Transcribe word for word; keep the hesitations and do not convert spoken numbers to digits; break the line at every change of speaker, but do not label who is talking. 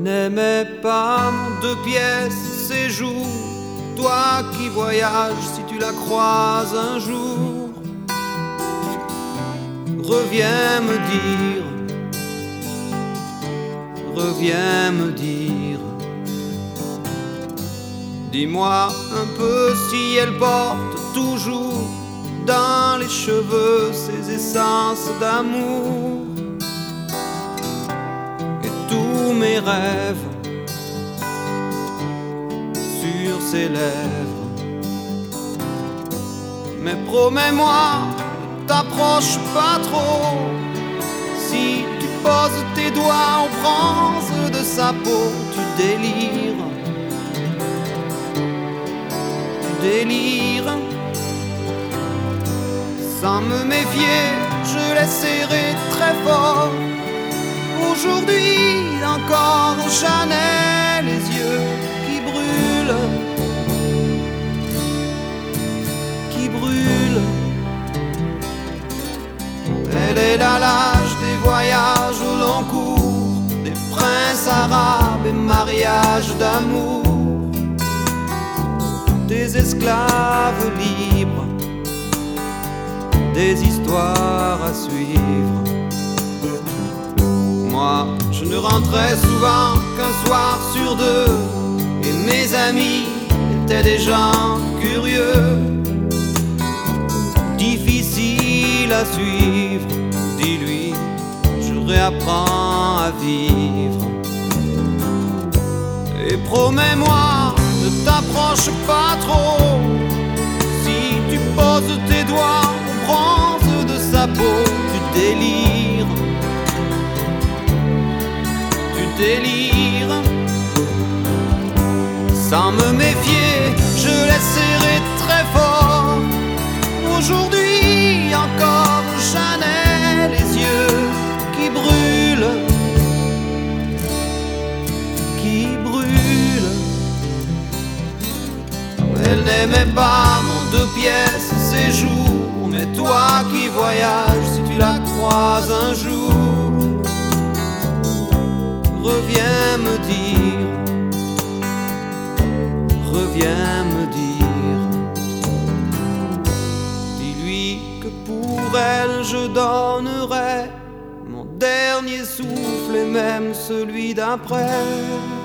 n'aimait pas mon deux pièces séjour. Toi qui voyages, si tu la croises un jour, reviens me dire, reviens me dire. Dis-moi un peu si elle porte toujours dans les cheveux ces essences d'amour. Et tous mes rêves sur ses lèvres. Mais promets-moi, ne t'approche pas trop. Si tu poses tes doigts en bronze de sa peau, tu délires, tu délires. Sans me méfier, je l'essaierai très fort. Aujourd'hui encore, j'en ai les yeux qui brûlent, qui brûlent. Elle est à l'âge des voyages au long cours, des princes arabes et mariages d'amour, des esclaves libres, des histoires à suivre. Moi, je ne rentrais souvent qu'un soir sur deux, et mes amis étaient des gens curieux, difficiles à suivre. Dis-lui, je réapprends à vivre. Et promets-moi, ne t'approche pas trop. Si tu poses tes doigts au bronze de sa peau, tu délires, tu délires. Sans me méfier, je l'essaierai très fort. Aujourd'hui encore, j'en ai les yeux qui brûlent, qui brûlent. Elle n'aimait pas mon deux pièces séjour, mais toi qui voyages, si tu la croises un jour, reviens me dire, reviens me dire. Dis-lui que pour elle je donnerai mon dernier souffle et même celui d'après.